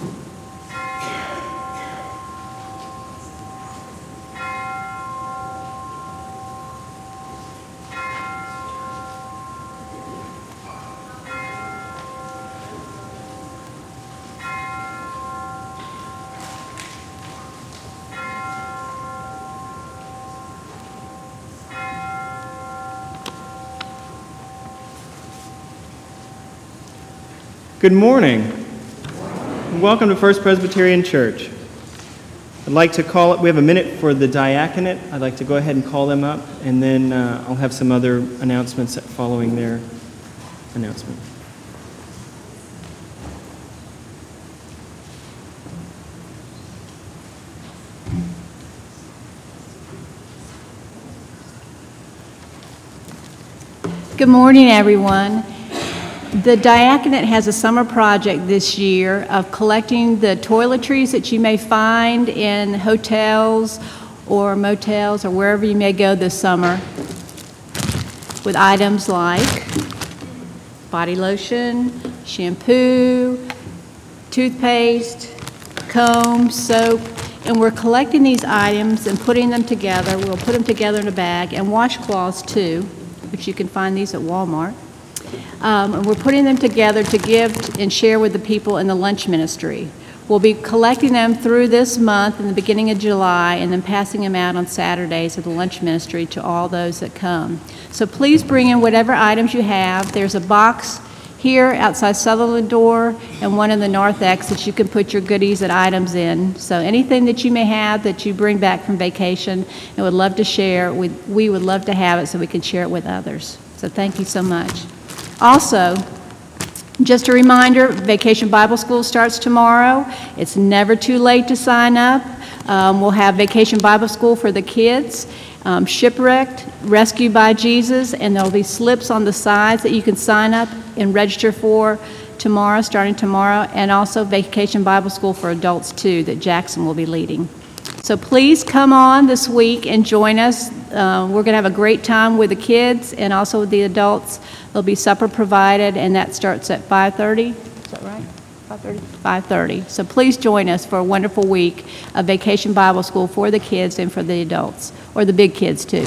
Good morning. Welcome to First Presbyterian Church. I'd like to call it, we have a minute for the diaconate. I'd like to go ahead and call them up, and then I'll have some other announcements following their announcement. Good morning, everyone. The diaconate has a summer project this year of collecting the toiletries that you may find in hotels or motels or wherever you may go this summer, with items like body lotion, shampoo, toothpaste, comb, soap, and we're collecting these items and putting them together. We'll put them together in a bag, and washcloths too, which you can find these at Walmart. And we're putting them together to give and share with the people in the lunch ministry. We'll be collecting them through this month in the beginning of July and then passing them out on Saturdays at the lunch ministry to all those that come. So please bring in whatever items you have. There's a box here outside Sutherland door and one in the narthex that you can put your goodies and items in. So anything that you may have that you bring back from vacation and would love to share, we would love to have it so we can share it with others. So thank you so much. Also, just a reminder, Vacation Bible School starts tomorrow. It's never too late to sign up. We'll have Vacation Bible School for the kids, Shipwrecked, Rescued by Jesus, and there'll be slips on the sides that you can sign up and register for tomorrow, starting tomorrow, and also Vacation Bible School for adults too that Jackson will be leading. So please come on this week and join us. We're going to have a great time with the kids and also with the adults. There'll be supper provided, and that starts at 5:30. Is that right? 5:30? 5:30. So please join us for a wonderful week of Vacation Bible School for the kids and for the adults, or the big kids too.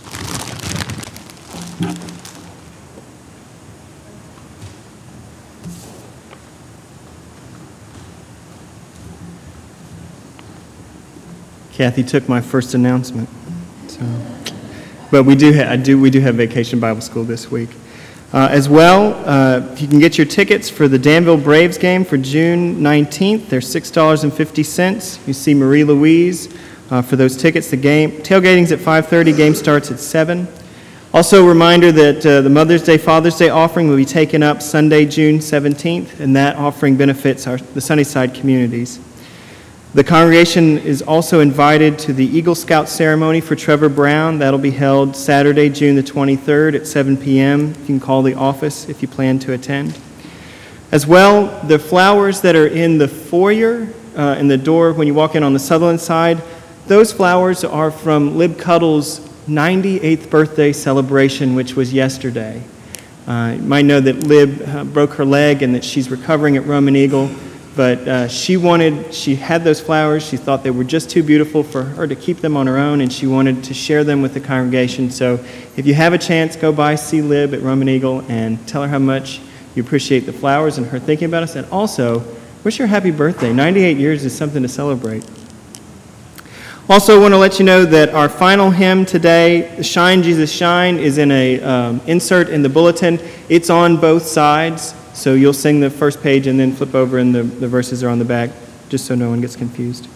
Kathy took my first announcement. But we do have Vacation Bible School this week. As well, if you can get your tickets for the Danville Braves game for June 19th, they're $6.50. You see Marie Louise for those tickets. The game tailgating's at 5:30. Game starts at 7. Also, a reminder that the Mother's Day, Father's Day offering will be taken up Sunday, June 17th, and that offering benefits the Sunnyside communities. The congregation is also invited to the Eagle Scout ceremony for Trevor Brown. That'll be held Saturday, June the 23rd at 7 p.m. You can call the office if you plan to attend. As well, the flowers that are in the foyer, in the door when you walk in on the Sutherland side, those flowers are from Lib Cuddle's 98th birthday celebration, which was yesterday. You might know that Lib broke her leg and that she's recovering at Roman Eagle. But she had those flowers. She thought they were just too beautiful for her to keep them on her own, and she wanted to share them with the congregation. So if you have a chance, go by, see Lib at Roman Eagle, and tell her how much you appreciate the flowers and her thinking about us. And also, wish her a happy birthday. 98 years is something to celebrate. Also, I want to let you know that our final hymn today, Shine, Jesus, Shine, is in a insert in the bulletin. It's on both sides. So you'll sing the first page and then flip over and the verses are on the back, just so no one gets confused.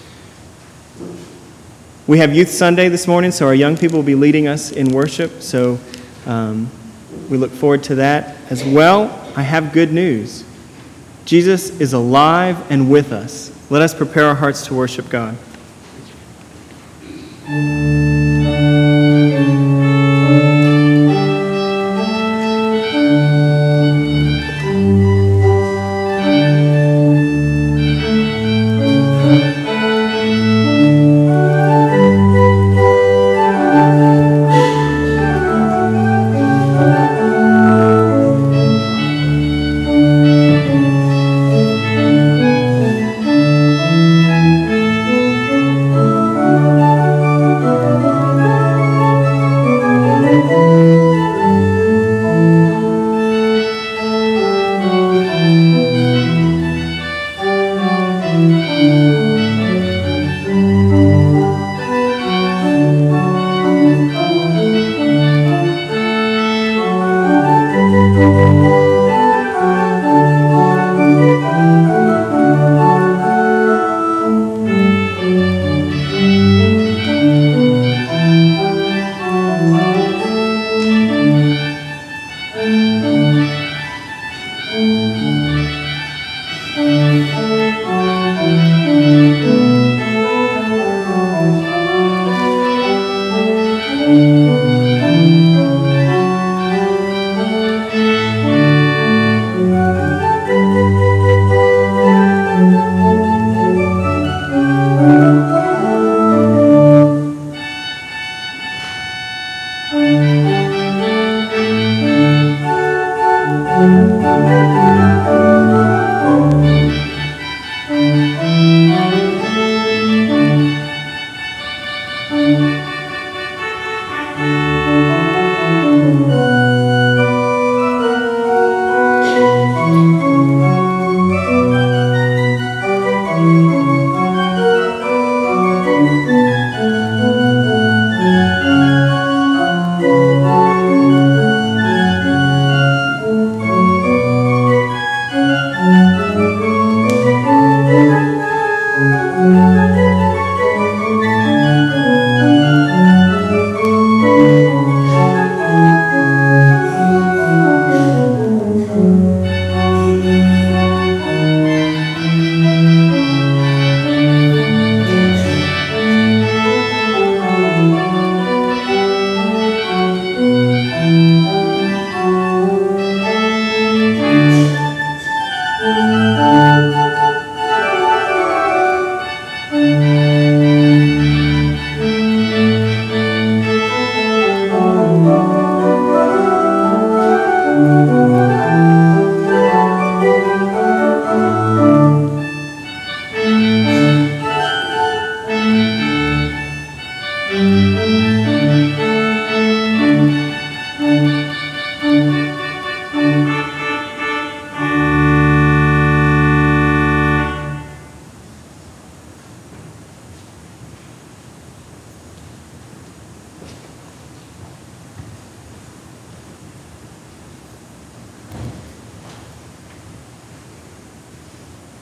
We have Youth Sunday this morning, so our young people will be leading us in worship. So we look forward to that as well. I have good news. Jesus is alive and with us. Let us prepare our hearts to worship God.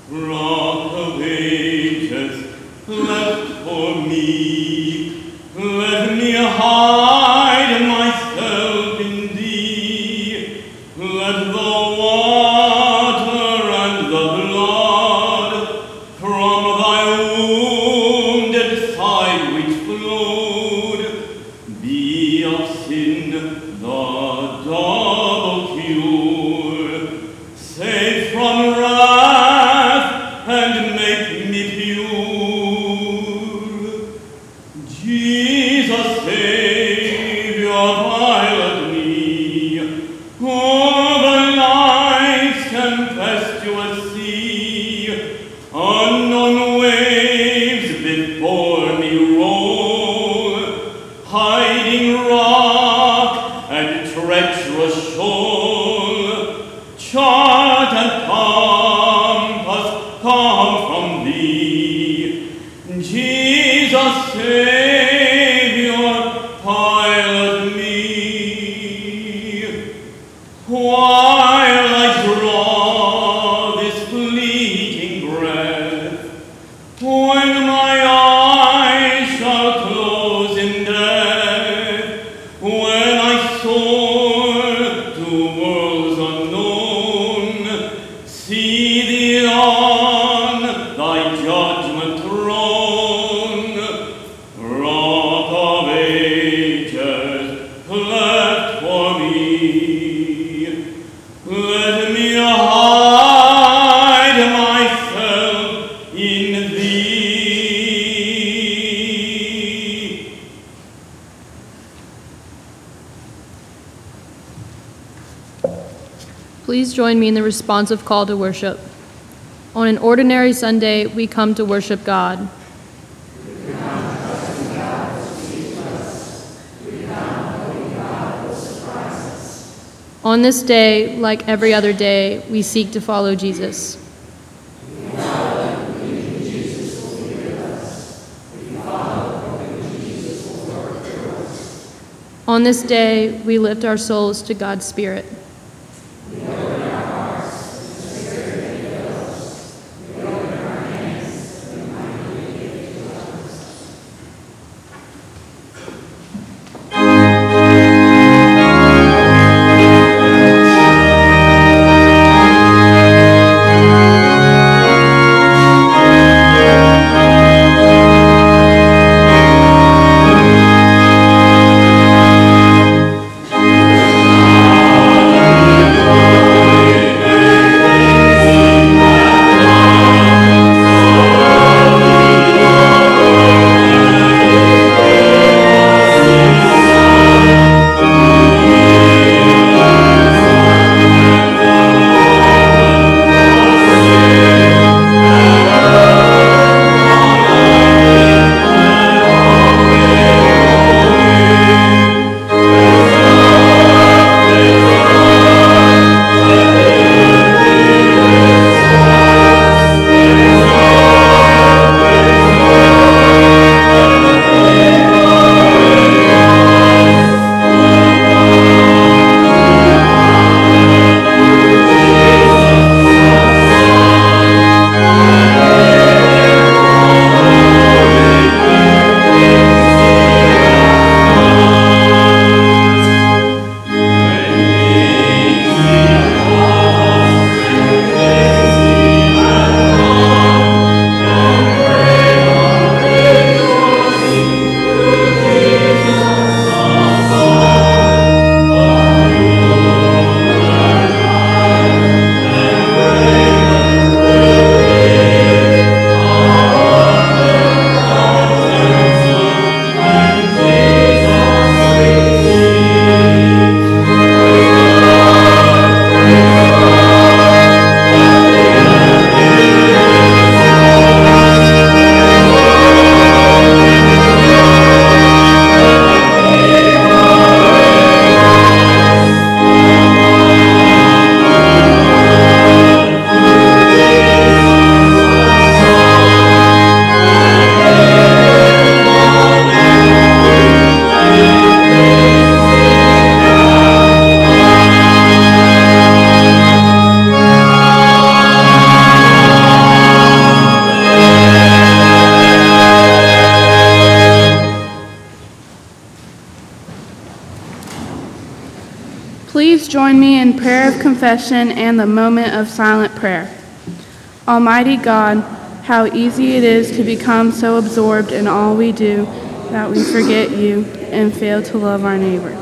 Rock of ages, left for me, let me hide myself in thee. Let the water and the blood from thy wounded side which flowed be of sin the double cure. Save from wrath and make me pure. Jesus, Savior, pilot me over life's tempestuous sea. Unknown waves before me roll, hiding rock and treacherous shoal. Chart and compass come from thee. Jesus, Savior, pilot me. While I draw this fleeting breath, when my eyes shall close in death, when I soar to worlds unknown, see thee on thy judgment throne. Rock of ages, left for me, let me hide myself in thee. Please join me in the responsive call to worship. On an ordinary Sunday, we come to worship God. On this day, like every other day, we seek to follow Jesus. On this day, we lift our souls to God's Spirit. Amen. join me in prayer of confession and the moment of silent prayer. Almighty God, how easy it is to become so absorbed in all we do that we forget you and fail to love our neighbor.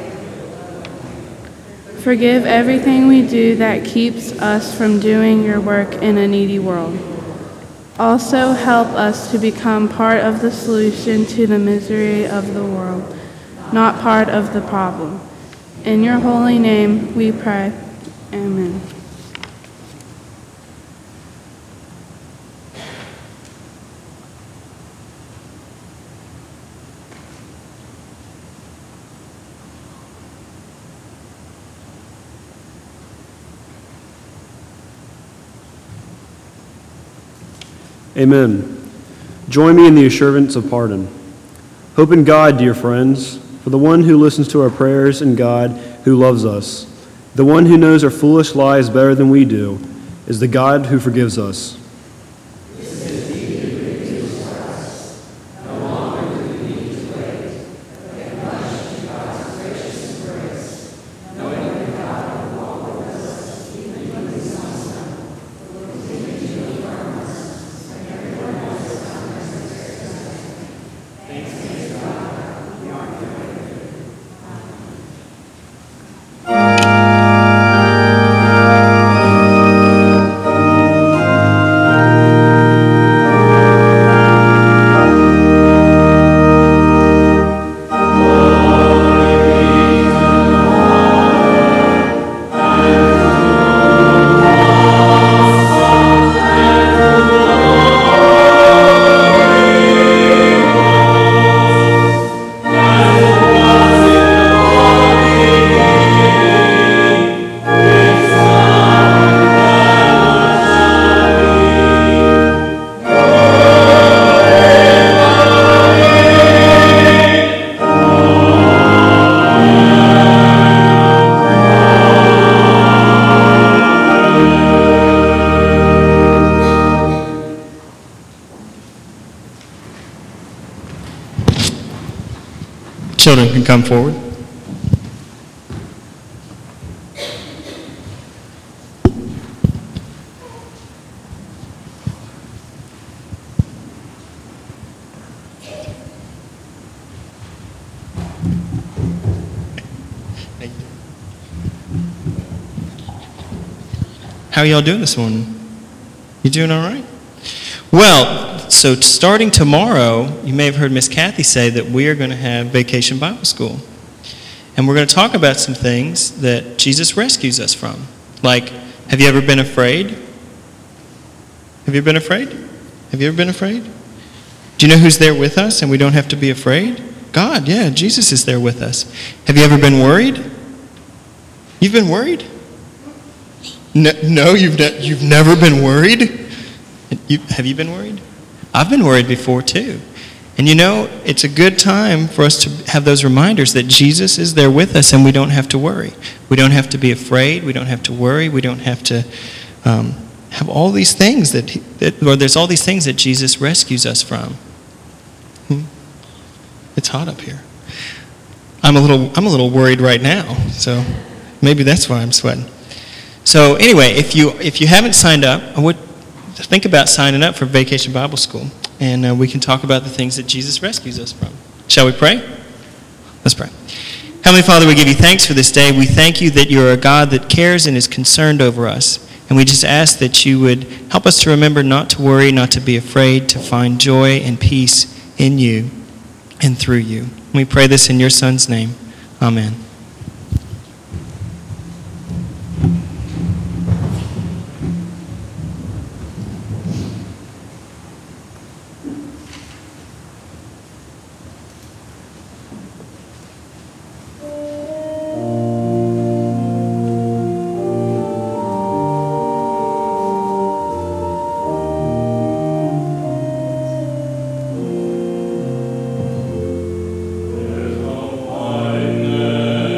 Forgive everything we do that keeps us from doing your work in a needy world. Also help us to become part of the solution to the misery of the world, not part of the problem. In your holy name we pray. Amen. Amen. Join me in the assurance of pardon. Hope in God, dear friends, for the one who listens to our prayers and God who loves us, the one who knows our foolish lies better than we do, is the God who forgives us. Children can come forward. How are y'all doing this morning? You doing all right? Well, so starting tomorrow, you may have heard Miss Kathy say that we are going to have Vacation Bible School. And we're going to talk about some things that Jesus rescues us from. Like, have you ever been afraid? Have you been afraid? Have you ever been afraid? Do you know who's there with us and we don't have to be afraid? God, yeah, Jesus is there with us. Have you ever been worried? You've been worried? No, you've never been worried? Have you been worried? I've been worried before too. And you know, it's a good time for us to have those reminders that Jesus is there with us and we don't have to worry. We don't have to be afraid. We don't have to worry. We don't have to have all these things or there's all these things that Jesus rescues us from. It's hot up here. I'm a little worried right now, so maybe that's why I'm sweating. So anyway, if you haven't signed up, I would think about signing up for Vacation Bible School, and we can talk about the things that Jesus rescues us from. Shall we pray? Let's pray. Heavenly Father, we give you thanks for this day. We thank you that you're a God that cares and is concerned over us. And we just ask that you would help us to remember not to worry, not to be afraid, to find joy and peace in you and through you. We pray this in your Son's name. Amen. Amen.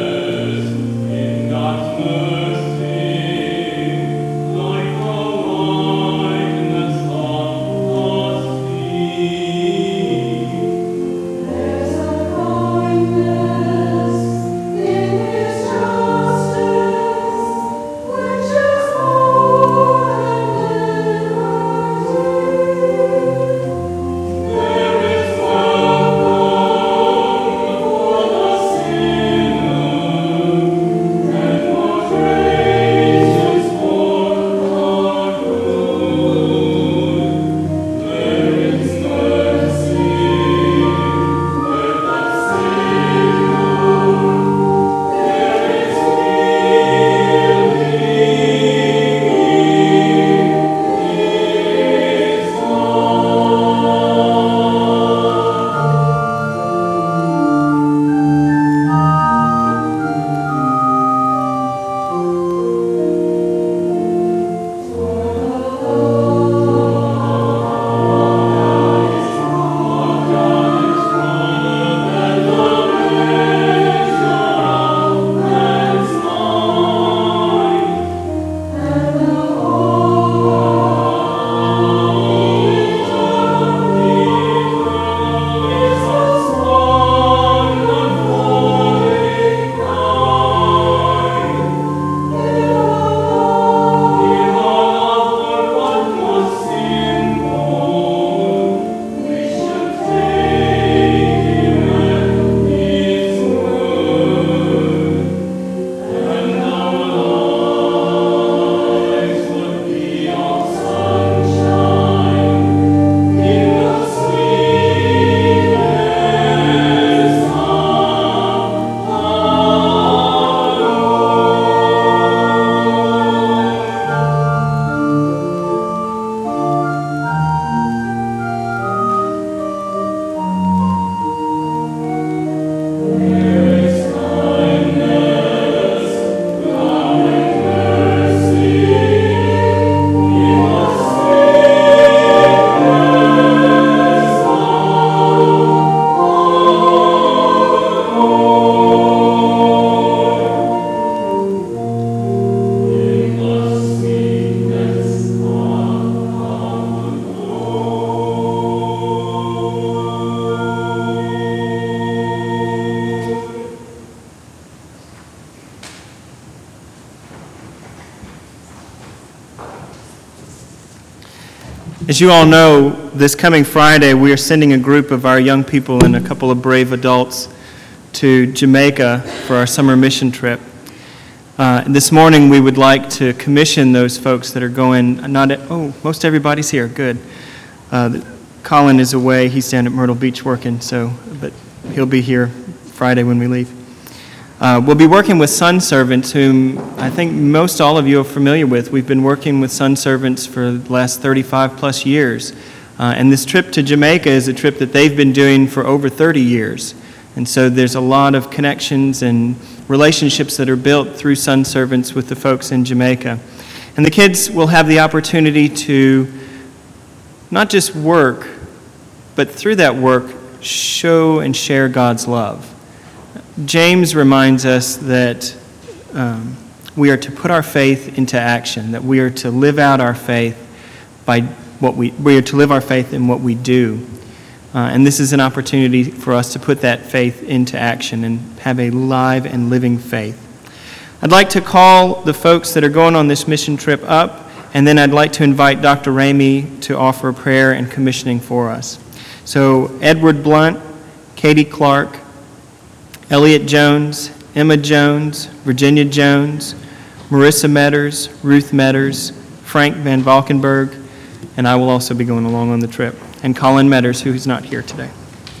As you all know, this coming Friday, we are sending a group of our young people and a couple of brave adults to Jamaica for our summer mission trip. This morning, we would like to commission those folks that are going. Most everybody's here. Good. Colin is away. He's down at Myrtle Beach working, but he'll be here Friday when we leave. We'll be working with Sun Servants, whom I think most all of you are familiar with. We've been working with Sun Servants for the last 35 plus years. And this trip to Jamaica is a trip that they've been doing for over 30 years. And so there's a lot of connections and relationships that are built through Sun Servants with the folks in Jamaica. And the kids will have the opportunity to not just work, but through that work, show and share God's love. James reminds us that we are to put our faith into action, that we are to live out our faith by we are to live our faith in what we do. And this is an opportunity for us to put that faith into action and have a live and living faith. I'd like to call the folks that are going on this mission trip up, and then I'd like to invite Dr. Ramey to offer a prayer and commissioning for us. So Edward Blunt, Katie Clark, Elliot Jones, Emma Jones, Virginia Jones, Marissa Metters, Ruth Metters, Frank Van Valkenburg, and I will also be going along on the trip, and Colin Metters, who is not here today.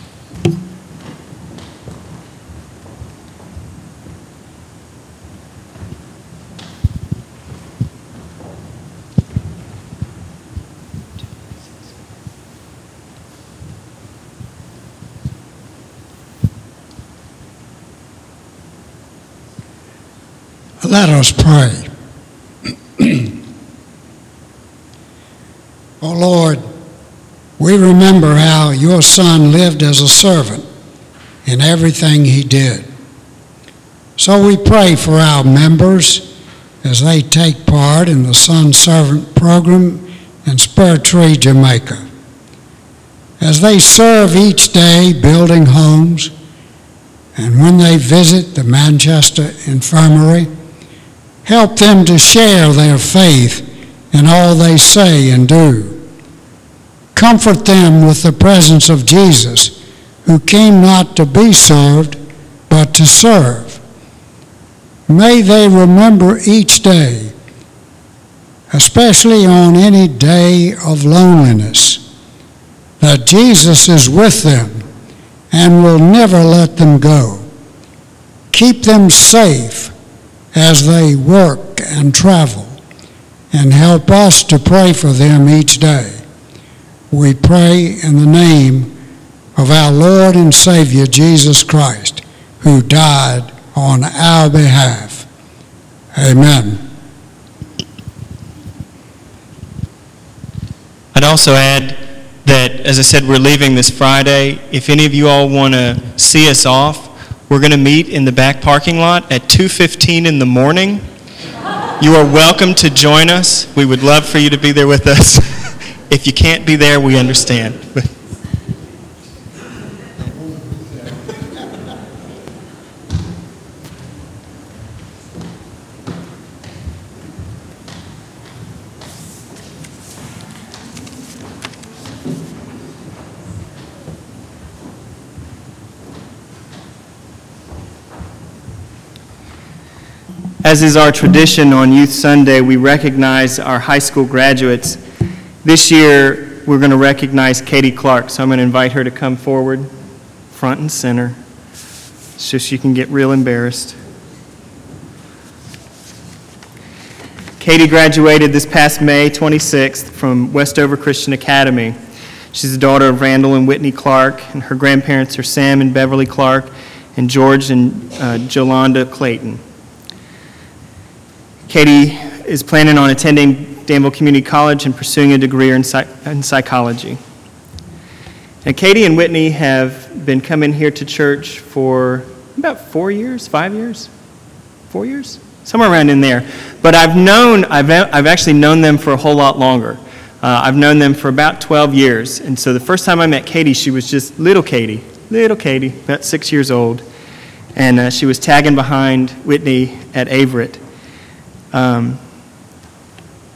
Let us pray. Oh Lord, we remember how your Son lived as a servant in everything he did. So we pray for our members as they take part in the Sun Servant program in Spur Tree, Jamaica. As they serve each day building homes, and when they visit the Manchester Infirmary, help them to share their faith in all they say and do. Comfort them with the presence of Jesus, who came not to be served, but to serve. May they remember each day, especially on any day of loneliness, that Jesus is with them and will never let them go. Keep them safe as they work and travel, and help us to pray for them each day. We pray in the name of our Lord and Savior Jesus Christ, who died on our behalf. Amen. I'd also add that, as I said, we're leaving this Friday. If any of you all want to see us off, we're going to meet in the back parking lot at 2:15 in the morning. You are welcome to join us. We would love for you to be there with us. If you can't be there, we understand. As is our tradition on Youth Sunday, we recognize our high school graduates. This year, we're going to recognize Katie Clark, so I'm going to invite her to come forward, front and center, so she can get real embarrassed. Katie graduated this past May 26th from Westover Christian Academy. She's the daughter of Randall and Whitney Clark, and her grandparents are Sam and Beverly Clark, and George and Jolanda Clayton. Katie is planning on attending Danville Community College and pursuing a degree in psychology. And Katie and Whitney have been coming here to church for about 4 years, 5 years, 4 years, somewhere around in there. But I've actually known them for a whole lot longer. I've known them for about 12 years. And so the first time I met Katie, she was just little Katie, about 6 years old. And she was tagging behind Whitney at Averett.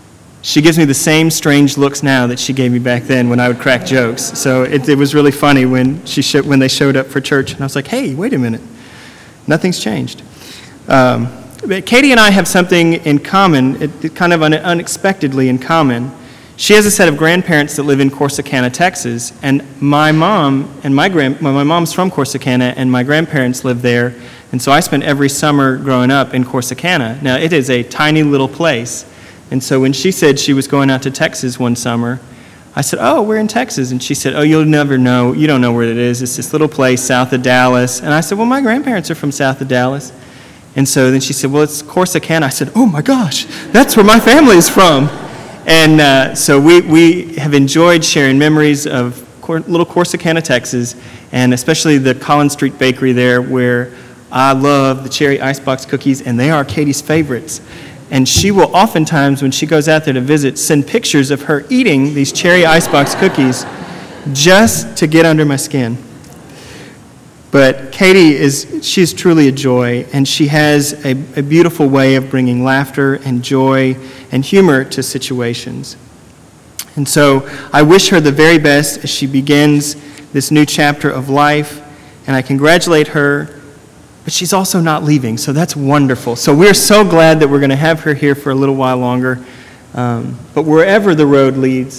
she gives me the same strange looks now that she gave me back then when I would crack jokes. So it was really funny when they showed up for church, and I was like, hey, wait a minute. Nothing's changed. But Katie and I have something in common, kind of unexpectedly in common. She has a set of grandparents that live in Corsicana, Texas, and my mom and my mom's from Corsicana, and my grandparents live there, and so I spent every summer growing up in Corsicana. Now, it is a tiny little place, and so when she said she was going out to Texas one summer, I said, oh, we're in Texas, and she said, oh, you'll never know, you don't know where it is, it's this little place south of Dallas, and I said, well, my grandparents are from south of Dallas, and so then she said, well, it's Corsicana. I said, oh my gosh, that's where my family is from. And so we have enjoyed sharing memories of little Corsicana, Texas, and especially the Collins Street Bakery there, where I love the cherry icebox cookies, and they are Katie's favorites. And she will oftentimes, when she goes out there to visit, send pictures of her eating these cherry icebox cookies just to get under my skin. But Katie she's truly a joy, and she has a beautiful way of bringing laughter and joy and humor to situations. And so I wish her the very best as she begins this new chapter of life, and I congratulate her, but she's also not leaving, so that's wonderful. So we're so glad that we're going to have her here for a little while longer. But wherever the road leads,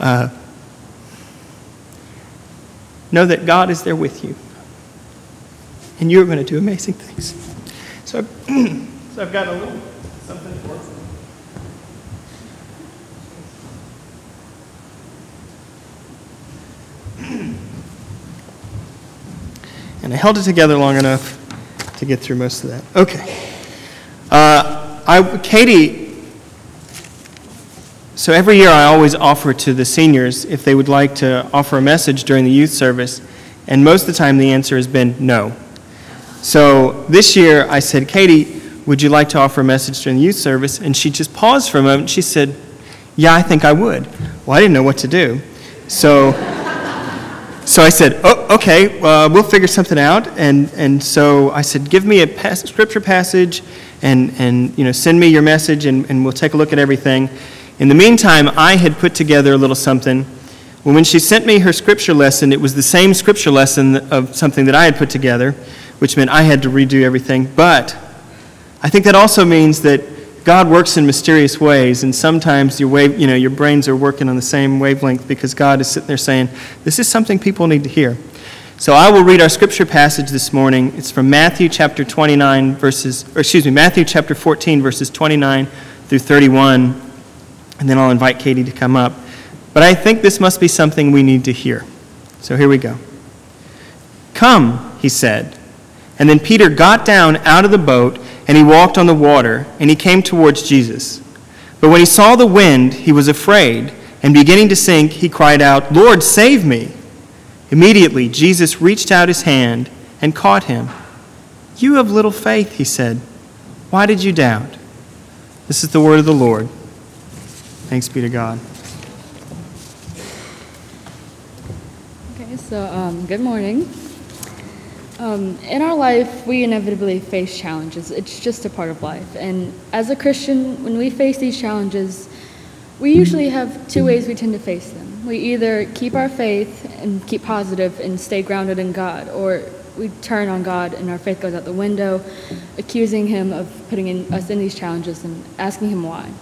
know that God is there with you. And you're going to do amazing things. So I've got a little something for us. And I held it together long enough to get through most of that. Okay. Katie, so every year I always offer to the seniors if they would like to offer a message during the youth service, and most of the time the answer has been no. So this year I said, Katie, would you like to offer a message during the youth service? And she just paused for a moment. She said, yeah, I think I would. Well, I didn't know what to do. So I said, oh, okay, we'll figure something out. And so I said, give me a scripture passage and send me your message, and we'll take a look at everything. In the meantime, I had put together a little something. Well, when she sent me her scripture lesson, it was the same scripture lesson of something that I had put together, which meant I had to redo everything. But I think that also means that God works in mysterious ways, and sometimes your brains are working on the same wavelength because God is sitting there saying, this is something people need to hear. So I will read our scripture passage this morning. It's from Matthew chapter 14, verses 29 through 31, and then I'll invite Katie to come up. But I think this must be something we need to hear. So here we go. Come, he said. And then Peter got down out of the boat, and he walked on the water, and he came towards Jesus. But when he saw the wind, he was afraid, and beginning to sink, he cried out, Lord, save me. Immediately, Jesus reached out his hand and caught him. You have little faith, he said. Why did you doubt? This is the word of the Lord. Thanks be to God. Okay, so good morning. In our life, we inevitably face challenges. It's just a part of life. And as a Christian, when we face these challenges, we usually have two ways we tend to face them. We either keep our faith and keep positive and stay grounded in God, or we turn on God and our faith goes out the window, accusing him of putting us in these challenges and asking him why.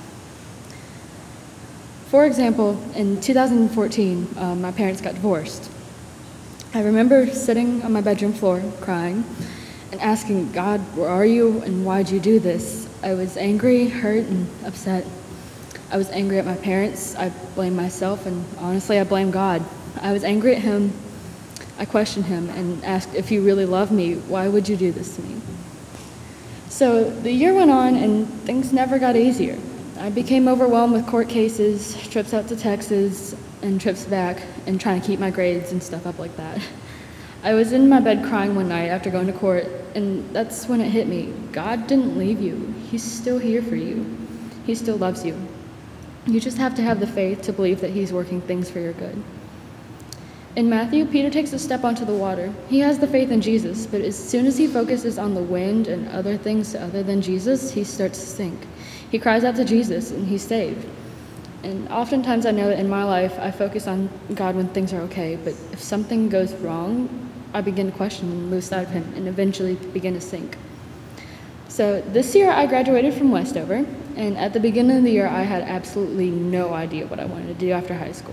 For example, in 2014, my parents got divorced. I remember sitting on my bedroom floor crying and asking, God, where are you and why'd you do this? I was angry, hurt, and upset. I was angry at my parents. I blamed myself, and honestly, I blamed God. I was angry at him. I questioned him and asked, if you really love me, why would you do this to me? So the year went on, and things never got easier. I became overwhelmed with court cases, trips out to Texas, and trips back, and trying to keep my grades and stuff up like that. I was in my bed crying one night after going to court, and that's when it hit me. God didn't leave you. He's still here for you. He still loves you. You just have to have the faith to believe that he's working things for your good. In Matthew, Peter takes a step onto the water. He has the faith in Jesus, but as soon as he focuses on the wind and other things other than Jesus, he starts to sink. He cries out to Jesus, and he's saved. And oftentimes I know that in my life I focus on God when things are okay, but if something goes wrong, I begin to question and lose sight of him and eventually begin to sink. So this year I graduated from Westover, and at the beginning of the year I had absolutely no idea what I wanted to do after high school.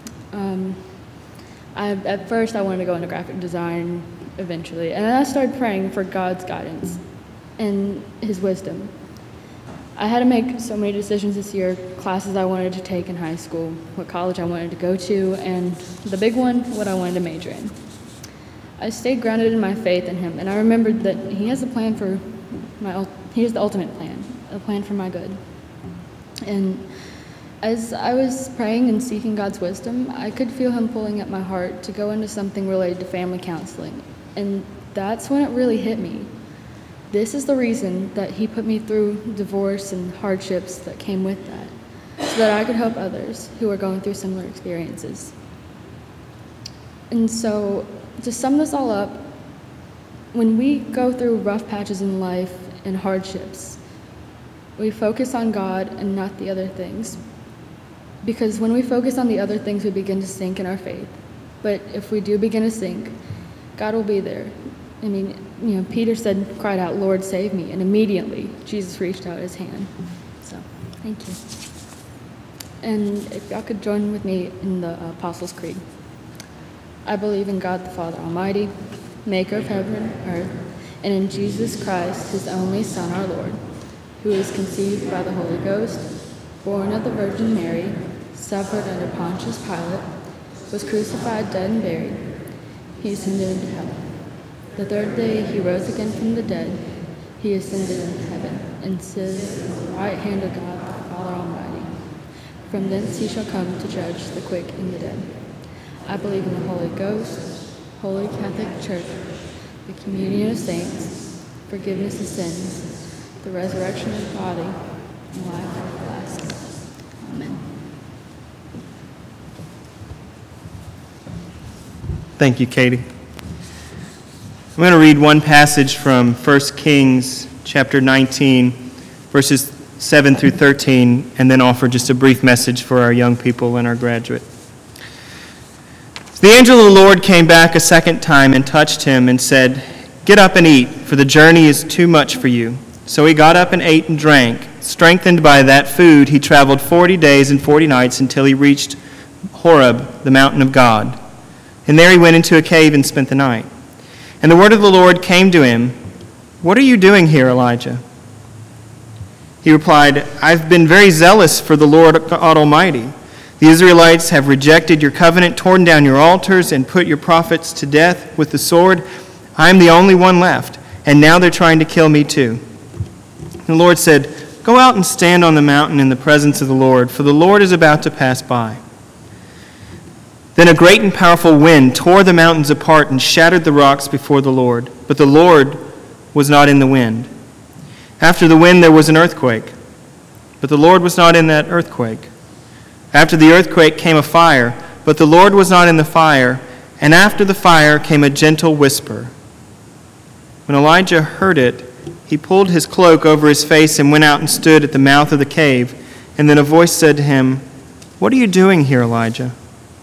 At first I wanted to go into graphic design eventually, and then I started praying for God's guidance and his wisdom. I had to make so many decisions this year, classes I wanted to take in high school, what college I wanted to go to, and the big one, what I wanted to major in. I stayed grounded in my faith in him, and I remembered that he has a plan for he has the ultimate plan, a plan for my good. And as I was praying and seeking God's wisdom, I could feel him pulling at my heart to go into something related to family counseling. And that's when it really hit me. This is the reason that he put me through divorce and hardships that came with that, so that I could help others who are going through similar experiences. And so, to sum this all up, when we go through rough patches in life and hardships, we focus on God and not the other things. Because when we focus on the other things, we begin to sink in our faith. But if we do begin to sink, God will be there. I mean, Peter cried out, "Lord, save me." And immediately, Jesus reached out his hand. So, thank you. And if y'all could join with me in the Apostles' Creed. I believe in God the Father Almighty, maker of heaven and earth, and in Jesus Christ, his only Son, our Lord, who is conceived by the Holy Ghost, born of the Virgin Mary, suffered under Pontius Pilate, was crucified, dead, and buried. He ascended into heaven. The third day he rose again from the dead. He ascended into heaven, and sits at the right hand of God the Father Almighty. From thence he shall come to judge the quick and the dead. I believe in the Holy Ghost, Holy Catholic Church, the communion of saints, forgiveness of sins, the resurrection of the body, and life everlasting. Amen. Thank you, Katie. I'm going to read one passage from 1 Kings chapter 19, verses 7 through 13, and then offer just a brief message for our young people and our graduate. The angel of the Lord came back a second time and touched him and said, "Get up and eat, for the journey is too much for you." So he got up and ate and drank. Strengthened by that food, he traveled 40 days and 40 nights until he reached Horeb, the mountain of God. And there he went into a cave and spent the night. And the word of the Lord came to him, "What are you doing here, Elijah?" He replied, "I've been very zealous for the Lord God Almighty. The Israelites have rejected your covenant, torn down your altars, and put your prophets to death with the sword. I am the only one left, and now they're trying to kill me too." The Lord said, "Go out and stand on the mountain in the presence of the Lord, for the Lord is about to pass by." Then a great and powerful wind tore the mountains apart and shattered the rocks before the Lord, but the Lord was not in the wind. After the wind there was an earthquake, but the Lord was not in that earthquake. After the earthquake came a fire, but the Lord was not in the fire, and after the fire came a gentle whisper. When Elijah heard it, he pulled his cloak over his face and went out and stood at the mouth of the cave. And then a voice said to him, "What are you doing here, Elijah?"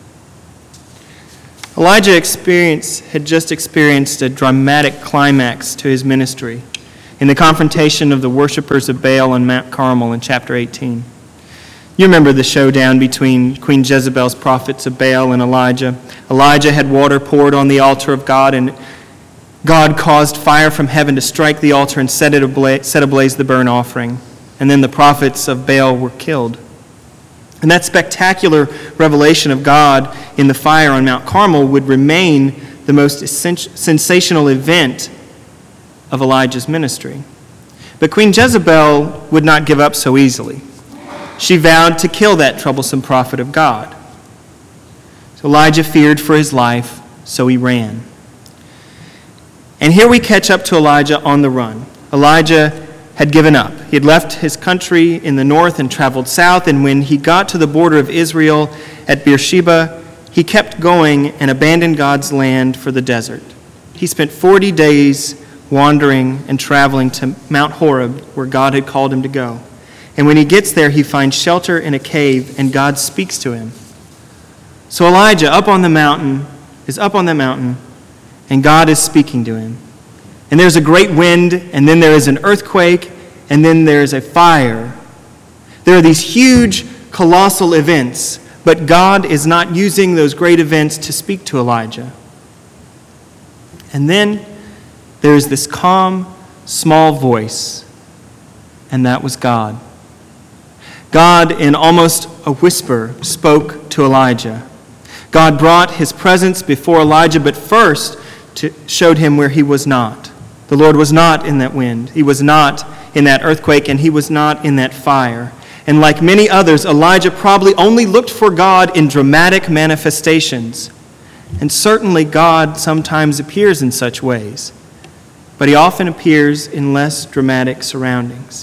Elijah had just experienced a dramatic climax to his ministry in the confrontation of the worshipers of Baal on Mount Carmel in chapter 18. You remember the showdown between Queen Jezebel's prophets of Baal and Elijah. Elijah had water poured on the altar of God, and God caused fire from heaven to strike the altar and set ablaze the burnt offering. And then the prophets of Baal were killed. And that spectacular revelation of God in the fire on Mount Carmel would remain the most sensational event of Elijah's ministry. But Queen Jezebel would not give up so easily. She vowed to kill that troublesome prophet of God. So Elijah feared for his life, so he ran. And here we catch up to Elijah on the run. Elijah had given up. He had left his country in the north and traveled south, and when he got to the border of Israel at Beersheba, he kept going and abandoned God's land for the desert. He spent 40 days wandering and traveling to Mount Horeb, where God had called him to go. And when he gets there, he finds shelter in a cave, and God speaks to him. So Elijah is up on the mountain, and God is speaking to him. And there's a great wind, and then there is an earthquake, and then there is a fire. There are these huge, colossal events, but God is not using those great events to speak to Elijah. And then there is this calm, small voice, and that was God. God, in almost a whisper, spoke to Elijah. God brought his presence before Elijah, but first showed him where he was not. The Lord was not in that wind. He was not in that earthquake, and he was not in that fire. And like many others, Elijah probably only looked for God in dramatic manifestations. And certainly God sometimes appears in such ways, but he often appears in less dramatic surroundings.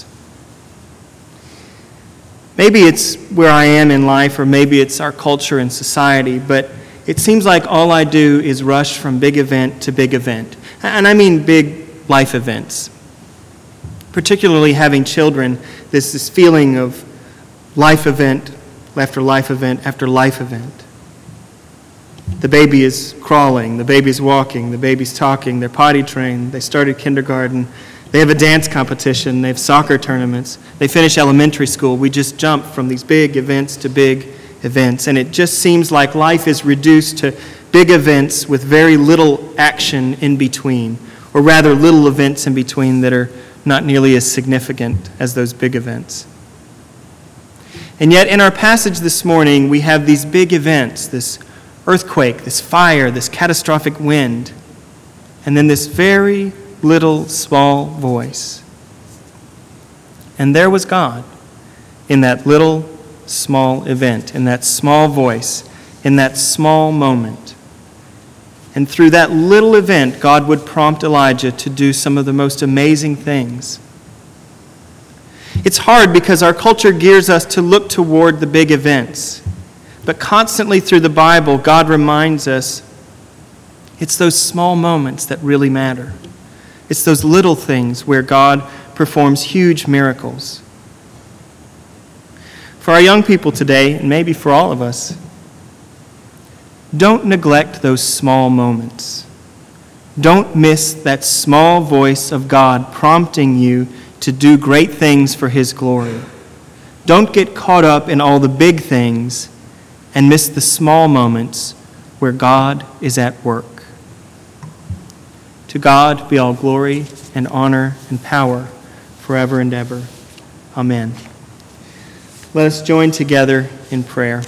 Maybe it's where I am in life, or maybe it's our culture and society, but it seems like all I do is rush from big event to big event. And I mean big life events. Particularly having children, this feeling of life event after life event after life event. The baby is crawling, the baby's walking, the baby's talking, they're potty trained, they started kindergarten, they have a dance competition, they have soccer tournaments, they finish elementary school. We just jump from these big events to big events, and it just seems like life is reduced to big events with very little action in between, or rather little events in between that are not nearly as significant as those big events. And yet in our passage this morning, we have these big events, this earthquake, this fire, this catastrophic wind, and then this very little small voice. And there was God in that little small event, in that small voice, in that small moment. And through that little event, God would prompt Elijah to do some of the most amazing things. It's hard because our culture gears us to look toward the big events. But constantly through the Bible, God reminds us it's those small moments that really matter. It's those little things where God performs huge miracles. For our young people today, and maybe for all of us, don't neglect those small moments. Don't miss that small voice of God prompting you to do great things for His glory. Don't get caught up in all the big things and miss the small moments where God is at work. To God be all glory and honor and power forever and ever. Amen. Let us join together in prayer.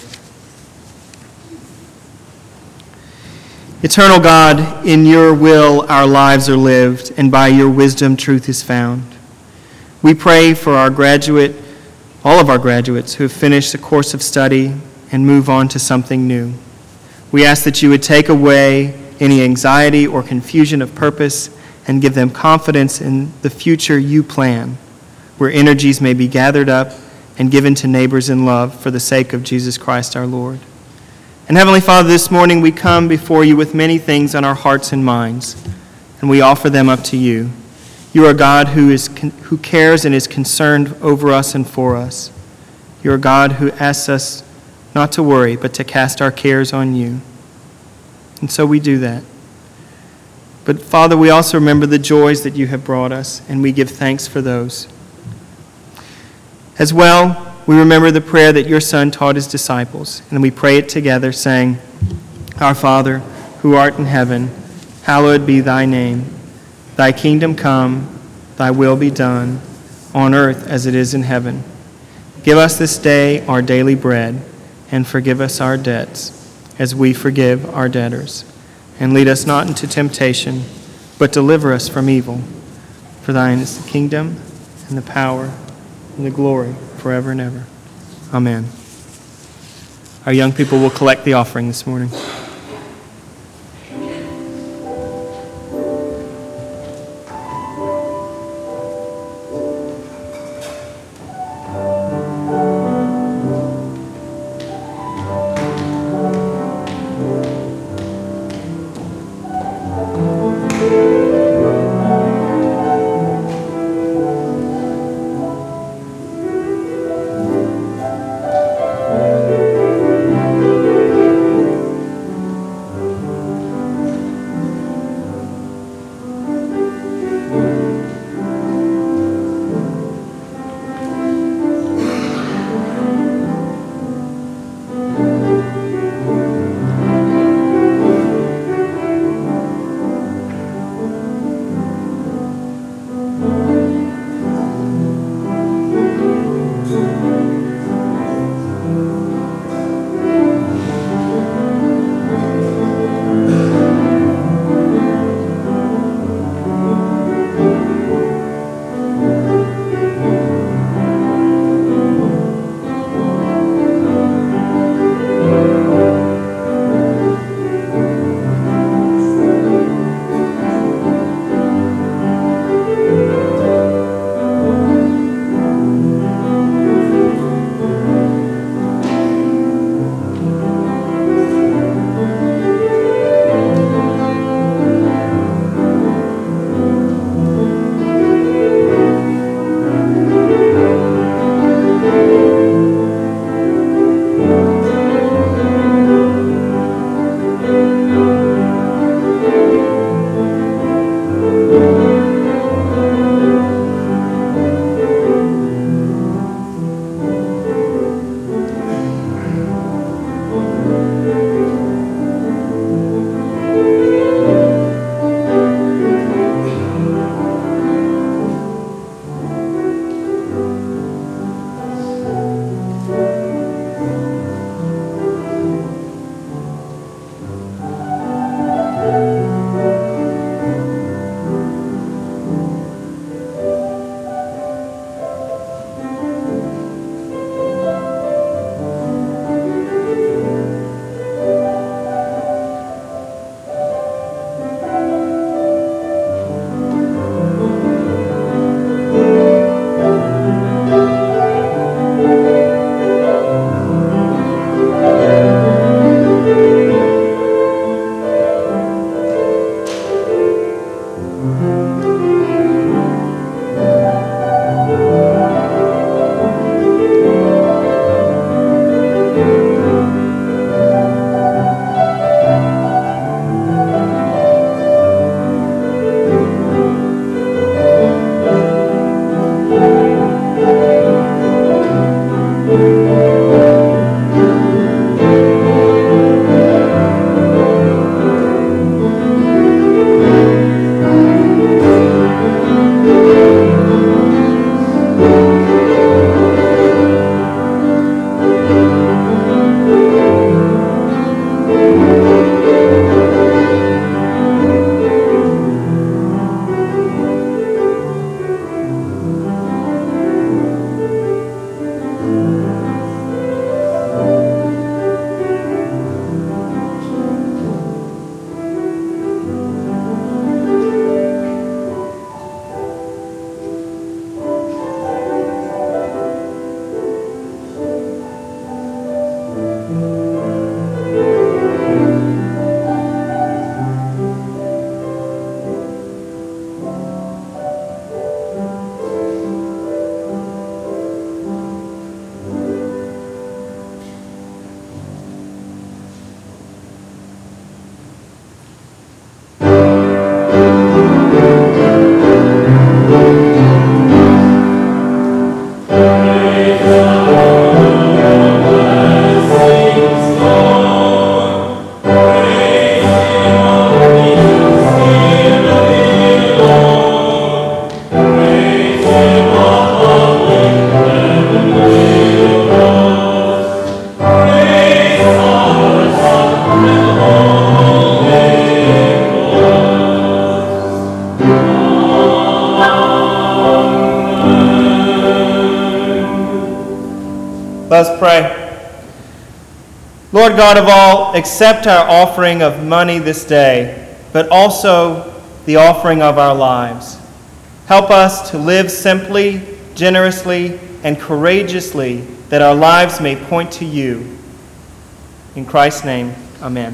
Eternal God, in your will our lives are lived, and by your wisdom truth is found. We pray for all of our graduates who have finished a course of study and move on to something new. We ask that you would take away any anxiety or confusion of purpose and give them confidence in the future you plan, where energies may be gathered up and given to neighbors in love for the sake of Jesus Christ our Lord. And Heavenly Father, this morning we come before you with many things on our hearts and minds, and we offer them up to you. You are God who cares and is concerned over us and for us. You are God who asks us not to worry, but to cast our cares on you. And so we do that. But Father, we also remember the joys that you have brought us, and we give thanks for those. As well, we remember the prayer that your Son taught his disciples, and we pray it together, saying, Our Father, who art in heaven, hallowed be thy name. Thy kingdom come, thy will be done, on earth as it is in heaven. Give us this day our daily bread, and forgive us our debts, as we forgive our debtors. And lead us not into temptation, but deliver us from evil. For thine is the kingdom, and the power, and the glory, forever and ever. Amen. Our young people will collect the offering this morning. Let us pray. Lord God of all, accept our offering of money this day, but also the offering of our lives. Help us to live simply, generously, and courageously, that our lives may point to you. In Christ's name, amen.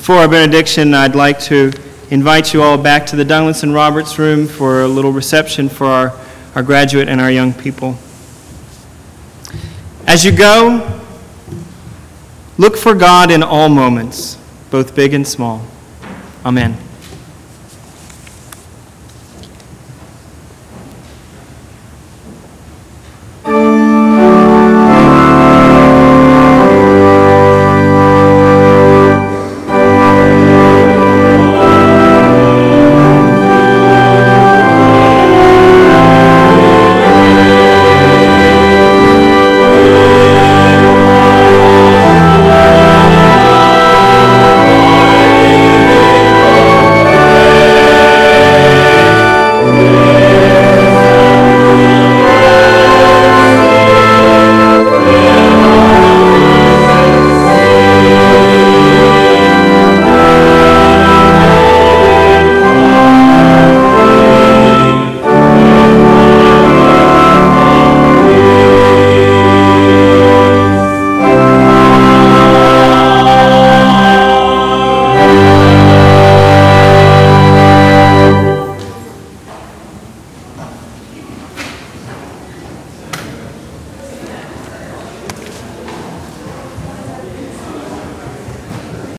Before our benediction, I'd like to invite you all back to the Douglas and Roberts room for a little reception for our graduate and our young people. As you go, look for God in all moments, both big and small. Amen.